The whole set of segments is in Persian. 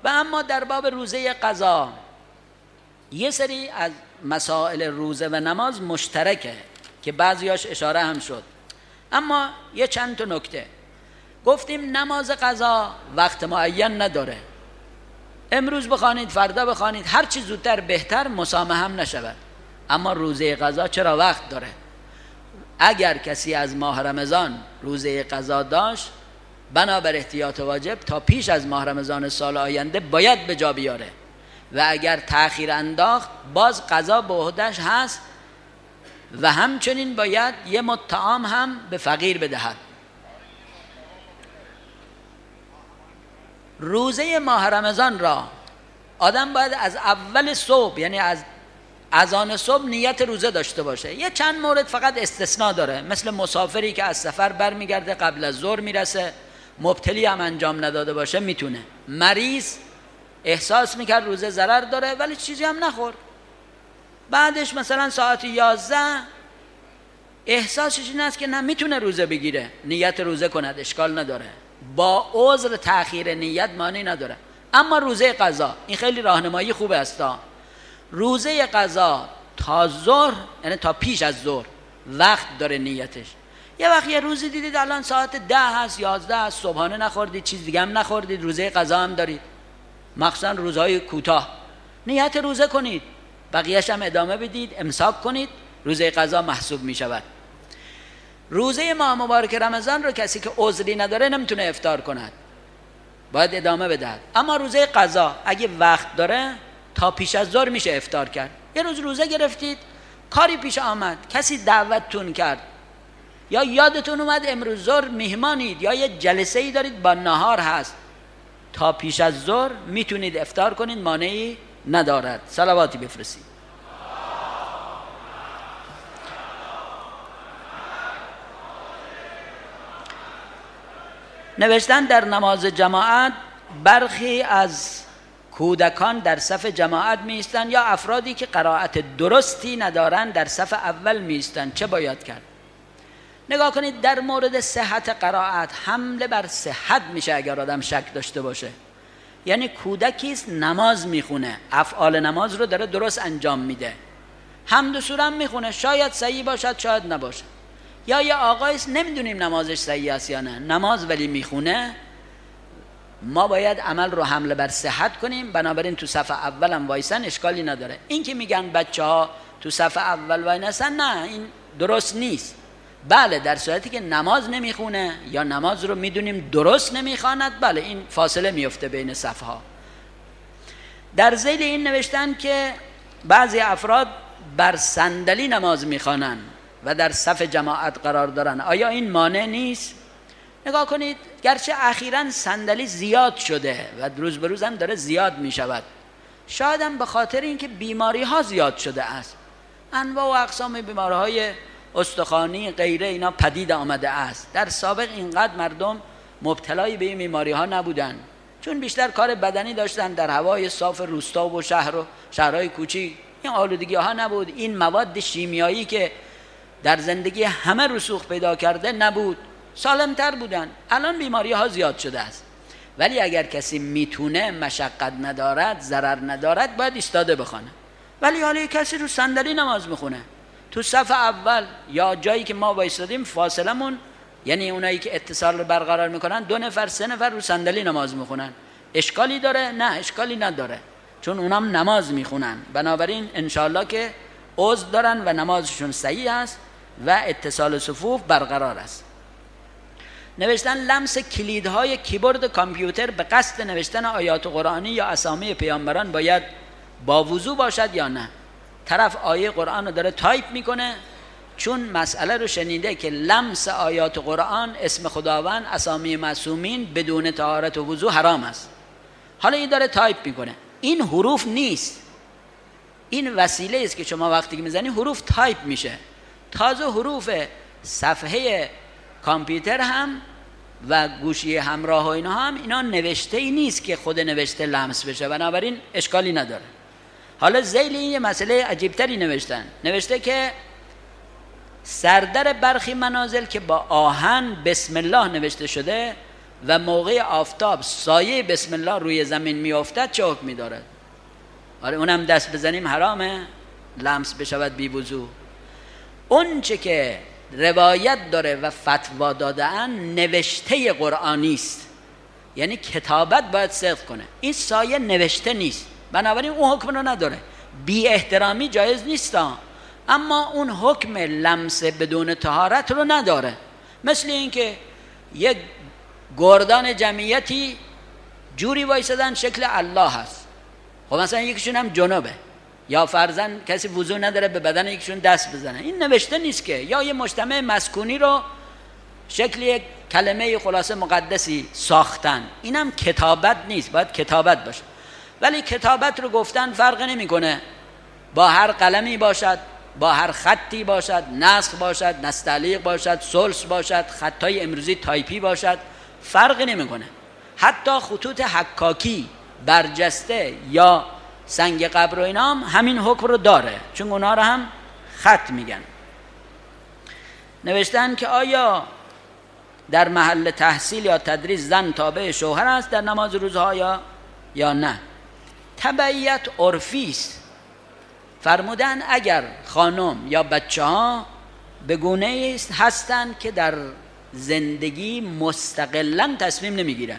و اما در باب روزه قضا یه سری از مسائل روزه و نماز مشترکه که بعضیاش اشاره هم شد، اما یه چند تا نکته گفتیم. نماز قضا وقت معین نداره، امروز بخوانید فردا بخوانید، هر چی زودتر بهتر، مسامحه هم نشود. اما روزه قضا چرا وقت داره؟ اگر کسی از ماه رمضان روزه قضا داشت، بنابر احتیاط واجب تا پیش از ماه رمضان سال آینده باید به جا بیاره و اگر تأخیر انداخت باز قضا به عهده‌اش هست و همچنین باید یه مد طعام هم به فقیر بدهد. روزه ماه رمضان را آدم باید از اول صبح، یعنی از اذان صبح نیت روزه داشته باشه. یه چند مورد فقط استثناء داره، مثل مسافری که از سفر برمیگرده قبل از ظهر میرسه، مبتلی هم انجام نداده باشه میتونه. مریض احساس میکرد روزه ضرر داره ولی چیزی هم نخور، بعدش مثلا ساعت 11 احساسش این است که نه میتونه روزه بگیره، نیت روزه کند، اشکال نداره، با عذر تأخیر نیت معنی نداره. اما روزه قضا این خیلی راهنمایی خوبه است. روزه قضا تا ظهر، یعنی تا پیش از ظهر وقت داره نیتش. یه وقت یه روزی دیدید الان ساعت 10 هست، 11 هست، صبحانه نخوردید، چیز دیگه هم نخوردید، روزه قضا هم دارید، مخصوصا روزهای کوتاه، نیت روزه کنید، بقیه‌اش هم ادامه بدید، امساک کنید، روزه قضا محسوب می شود. روزه ماه مبارک رمضان رو کسی که عذری نداره نمیتونه افطار کند، باید ادامه بدهد. اما روزه قضا اگه وقت داره تا پیش از ظهر میشه افطار کرد. یه روز روزه گرفتید، کاری پیش آمد، کسی دعوتتون کرد یا یادتون اومد امروز ظهر میهمانید یا یه جلسه ای دارید با نهار هست، تا پیش از ظهر میتونید افطار کنید، مانعی ندارد. صلواتی بفرستید. نوشتن در نماز جماعت برخی از کودکان در صف جماعت می ایستند یا افرادی که قرائت درستی ندارند در صف اول می ایستند، چه باید کرد؟ نگاه کنید، در مورد صحت قرائت حمله بر صحت میشه اگر آدم شک داشته باشه. یعنی کودکیست نماز میخونه، افعال نماز رو داره درست انجام میده، حمد و سوره هم میخونه، شاید صحیح باشد شاید نباشه. یا یه آقایست نمیدونیم نمازش صحیح است یا نه، نماز ولی میخونه، ما باید عمل رو حمله بر صحت کنیم، بنابراین تو صف اول هم وایسن، اشکالی نداره. این که میگن بچه ها تو صف اول وایسن، نه، این درست نیست. بله در صورتی که نماز نمیخونه یا نماز رو میدونیم درست نمیخواند، بله این فاصله میفته بین صفها. در ذیل این نوشتن که بعضی افراد بر صندلی نماز میخوانند و در صف جماعت قرار دارن، آیا این مانع نیست؟ نگاه کنید، گرچه اخیراً صندلی زیاد شده و روز به روز هم داره زیاد می شود، شاید هم به خاطر اینکه بیماری ها زیاد شده است، انواع و اقسام بیماری های استخوانی غیره اینا پدید آمده است. در سابق اینقدر مردم مبتلای به این بیماری ها نبودن، چون بیشتر کار بدنی داشتن، در هوای صاف روستا و شهر و شهرهای کوچیک این آلودگی ها نبود، این مواد شیمیایی که در زندگی همه رسوخ پیدا کرده نبود، سالمتر بودن. الان بیماری ها زیاد شده است، ولی اگر کسی میتونه، مشقت ندارد، ضرر ندارد، باید ایستاده بخونه. ولی حالا کسی رو صندلی نماز میخونه تو صف اول یا جایی که ما وایسادیم، فاصلمون، یعنی اونایی که اتصال رو برقرار میکنن 2 نفر 3 نفر رو صندلی نماز میخونن، اشکالی داره؟ نه اشکالی نداره، چون اونام نماز میخونن، بنابراین انشالله که عذر دارن و نمازشون صحیح است و اتصال صفوف برقرار است. نوشتن لمس کلیدهای کیبورد کامپیوتر به قصد نوشتن آیات قرآنی یا اسامی پیامبران باید با وضو باشد یا نه؟ طرف آیه قرآن رو داره تایپ میکنه، چون مسئله رو شنیده که لمس آیات قرآن، اسم خداوند، اسامی معصومین بدون طهارت و وضو حرام است. حالا این داره تایپ میکنه، این حروف نیست، این وسیله است که شما وقتی که میزنی حروف تایپ میشه. تازه حروف صفحه کامپیوتر هم و گوشی همراه و اینا هم اینا نوشته ای نیست که خود نوشته لمس بشه، بنابراین اشکالی نداره. حالا ذیل این یه مسئله عجیبتری نوشته که سردر برخی منازل که با آهن بسم الله نوشته شده و موقع آفتاب سایه بسم الله روی زمین میافتد چه حکمی دارد؟ آره اونم دست بزنیم حرامه؟ لمس بشود بی وضو. اون چه که روایت داره و فتوا دادن نوشته قرآنی است، یعنی کتابت باید صدق کنه. این سایه نوشته نیست، بنابراین اون حکم رو نداره. بی احترامی جایز نیست، اما اون حکم لمس بدون طهارت رو نداره. مثل این که یک گردان جمعیتی جوری وایسادن شکل الله هست، خب مثلا یکیشون هم جنوبه، یا فرضاً کسی وضو نداره به بدن یکیشون دست بزنه، این نوشته نیست که. یا یه مجتمع مسکونی رو شکل یک کلمه خلاصه مقدسی ساختن، اینم کتابت نیست، باید کتابت باشه. ولی کتابت رو گفتن فرق نمیکنه، با هر قلمی باشد، با هر خطی باشد، نسخ باشد، نستعلیق باشد، سلس باشد، خطای امروزی تایپی باشد، فرق نمیکنه. حتی خطوط حکاکی، برجسته یا سنگ قبر و اینا همین حکم رو داره، چون اونا رو هم خط میگن. نوشتن که آیا در محل تحصیل یا تدریس زن تابع شوهر است در نماز روزها یا نه؟ تبعیت عرفی است. فرمودن اگر خانم یا بچه ها به گونه است هستند که در زندگی مستقلاً تصمیم نمیگیرن،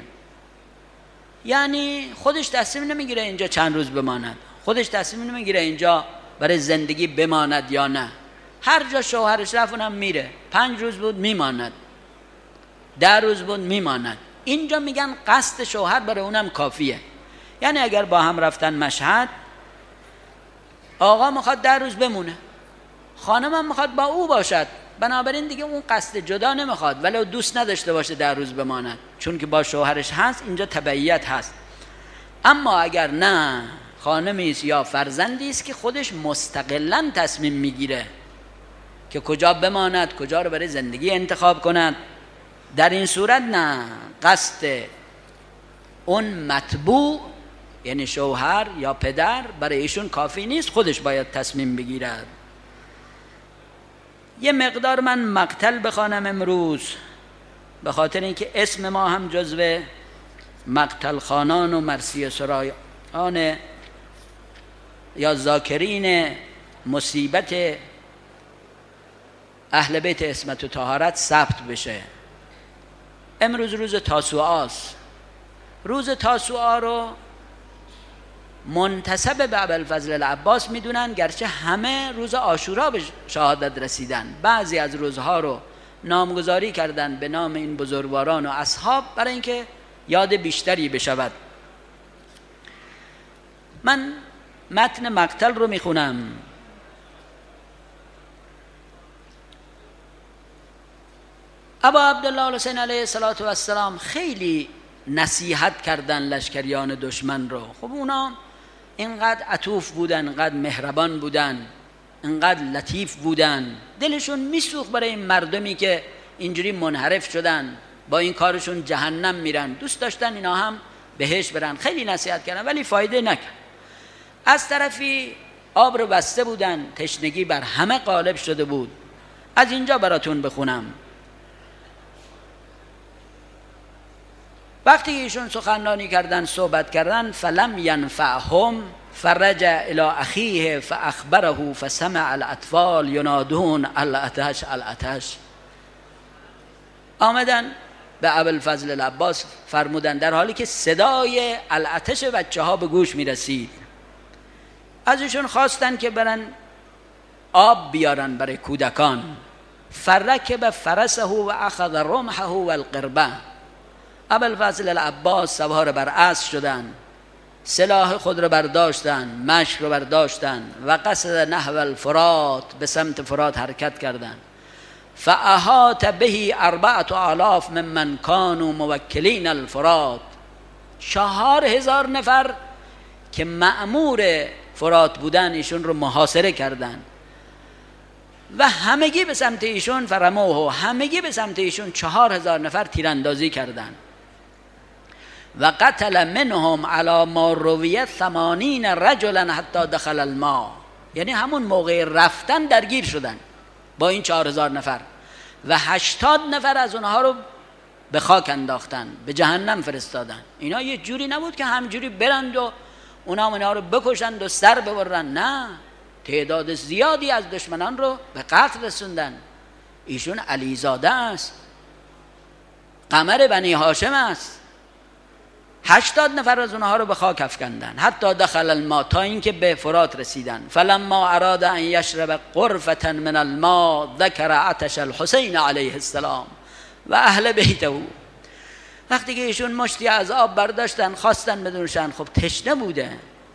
یعنی خودش تصمیم نمیگیره اینجا چند روز بماند، خودش تصمیم نمیگیره اینجا برای زندگی بماند یا نه، هر جا شوهرش رفت اونم میره، 5 روز بود میماند، 10 روز بود میماند. اینجا میگن قصد شوهر برای اونم کافیه. یعنی اگر با هم رفتن مشهد، آقا میخواد 10 روز بمونه، خانم هم میخواد با او باشد، بنابراین دیگه اون قصد جدا نمیخواد ولو دوست نداشته باشه 10 روز بماند، چون که با شوهرش هست، اینجا تبعیت هست. اما اگر نه، خانمی است یا فرزندی است که خودش مستقلاً تصمیم میگیره که کجا بماند، کجا رو برای زندگی انتخاب کند، در این صورت نه، قصد اون متبوع یعنی شوهر یا پدر برای ایشون کافی نیست، خودش باید تصمیم بگیرد. یه مقدار من مقتل بخوانم امروز، به خاطر اینکه اسم ما هم جزو مقتل خانان و مرثیه سرایان یا ذاکرین مصیبت اهل بیت عصمت و طهارت ثبت بشه. امروز روز تاسوعا است. روز تاسوعا رو منتسب به ابوالفضل العباس میدونن، گرچه همه روز عاشورا به شهادت رسیدن. بعضی از روزها رو نامگذاری کردن به نام این بزرگواران و اصحاب برای اینکه یاد بیشتری بشود. من متن مقتل رو میخونم. ابا عبدالله الحسین علیه السلام خیلی نصیحت کردن لشکریان دشمن رو. خب اونا اینقدر عطوف بودن، اینقدر مهربان بودن، اینقدر لطیف بودن، دلشون میسوخت برای این مردمی که اینجوری منحرف شدن، با این کارشون جهنم میرن، دوست داشتن اینا هم بهش برن. خیلی نصیحت کردن ولی فایده نکرد. از طرفی آب رو بسته بودن، تشنگی بر همه غالب شده بود. از اینجا براتون بخونم. وقتی ایشون سخنرانی کردن، صحبت کردن، فلم ینفعهم فرجع الی اخیه فاخبره فسمع الاطفال ینادون العطش العطش. آمدن به ابوالفضل العباس فرمودن در حالی که صدای العطش بچه ها به گوش می رسید. از ایشون خواستن که برن آب بیارن برای کودکان. فرکب فرسه و اخذ رمحه و القربه. ابوالفضل العباس سوار بر اسب شدن، سلاح خود را برداشتن، مشک را برداشتن و قصد نحو الفرات، به سمت فرات حرکت کردند. فاحاط به 4000 ممن كانوا موکلین الفرات. 4000 نفر که مأمور فرات بودن ایشون رو محاصره کردند و همگی به سمت ایشون فرموه، همگی به سمت ایشون 4000 نفر تیراندازی کردند. و قتل منهم على ما رویه 80 رجلا حتی دخل الماء. یعنی همون موقع رفتن درگیر شدن با این 4000 نفر و 80 نفر از اونها رو به خاک انداختن، به جهنم فرستادن. اینا یه جوری نبود که همجوری برند و اونا رو بکشند و سر ببرن، نه، تعداد زیادی از دشمنان رو به قتل رسوندن. ایشون علیزاده است، قمر بنی هاشم است. 80 نفر از اونها رو به خاک افکندن. حتی دخل الماء، تا اینکه به فرات رسیدن. فلما اراد ان یشرب غرفة من الماء ذکر عطش الحسین علیه السلام و اهل بیته. وقتی که ایشون مشتی از آب برداشتن خواستن بدونشن، خب تشنه بوده.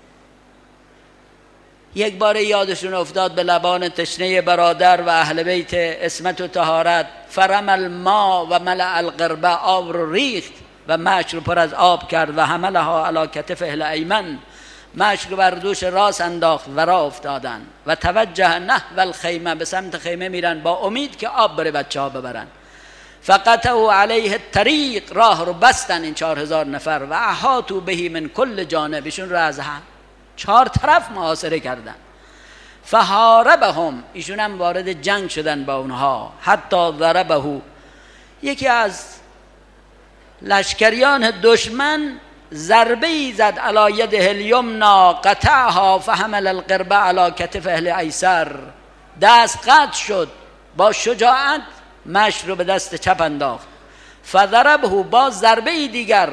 یک بار یادشون افتاد به لبان تشنه برادر و اهل بیت عصمت و طهارت. فرم الماء و ملأ القربه، آب رو ریخت و مشک رو پر از آب کرد و حملها علی کتفه الایمن، مشک رو بر دوش راست انداخت و راه افتادن. و توجه نحو الخیمه، به سمت خیمه میرن با امید که آب بره بچه ها ببرن. فقطعوا علیه الطریق، راه رو بستن این 4000 نفر. و احاطوا به من کل جانب، ایشون رو از 4 طرف محاصره کردن. فحاربهم، ایشون هم وارد جنگ شدن با اونها. حتی ضربه، یکی از لشکریان دشمن ضربه‌ای زد علی یده الیمنا قطعها فحمل القربه علی کتف اهل ایسر، دست قطع شد، با شجاعت مشک رو به دست چپ انداخت. فضربه، باز ضربه‌ای دیگر،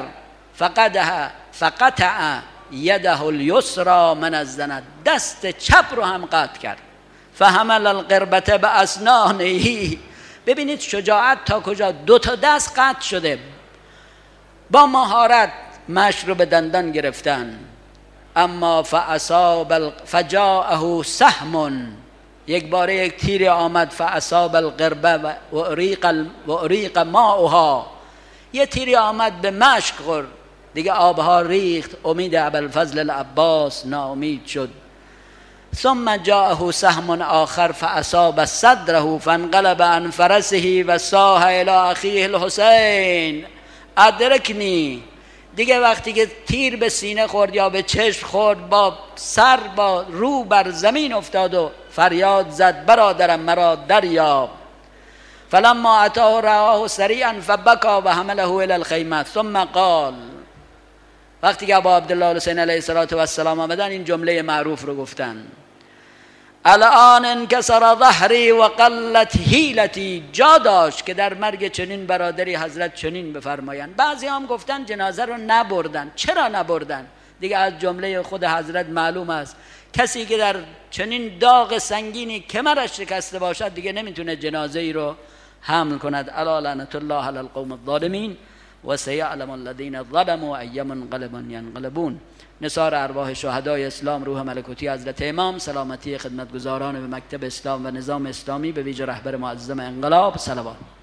فقطع یده الیسرا من الزند، دست چپ رو هم قطع کرد. فحمل القربه باسنانه، ببینید شجاعت تا کجا، 2 تا دست قطع شده، با مهارت مشک رو به دندان گرفتن. اما فجاءه سهم، یک باره یک تیر آمد. فاصاب القربه و اریق ماؤها، یه تیری آمد به مشک خورد، دیگه آبها ریخت. امید ابوالفضل العباس ناامید شد. ثم جاءه سهم آخر فاصاب صدره فانقلب عن فرسه و صاح الی اخیه الحسین ادرکنی. دیگه وقتی که تیر به سینه خورد یا به چشم خورد، با سر با رو بر زمین افتاد و فریاد زد برادرم مرا دریاب. فلما اتاه رآه سریعا فبکا و حمله الی الخیمه ثم قال، وقتی که ابا عبدالله الحسین علیه السلام آمدن این جمله معروف رو گفتن: الان انکسر ظهری و قلت حیلتی. جا داشت که در مرگ چنین برادری حضرت چنین بفرمایند. بعضی هم گفتن جنازه رو نبردن. چرا نبردن؟ دیگه از جمله خود حضرت معلوم است کسی که در چنین داغ سنگینی کمرش شکسته باشد دیگه نمیتونه جنازه ای رو حمل کند. الا لعنت الله علی القوم الظالمین و سیعلم الذین ظلموا ای منقلب ینقلبون. نثار ارواح شهدای اسلام، روح ملکوتی حضرت امام، سلامتی خدمتگزاران به مکتب اسلام و نظام اسلامی، به ویژه رهبر معظم انقلاب، صلوات.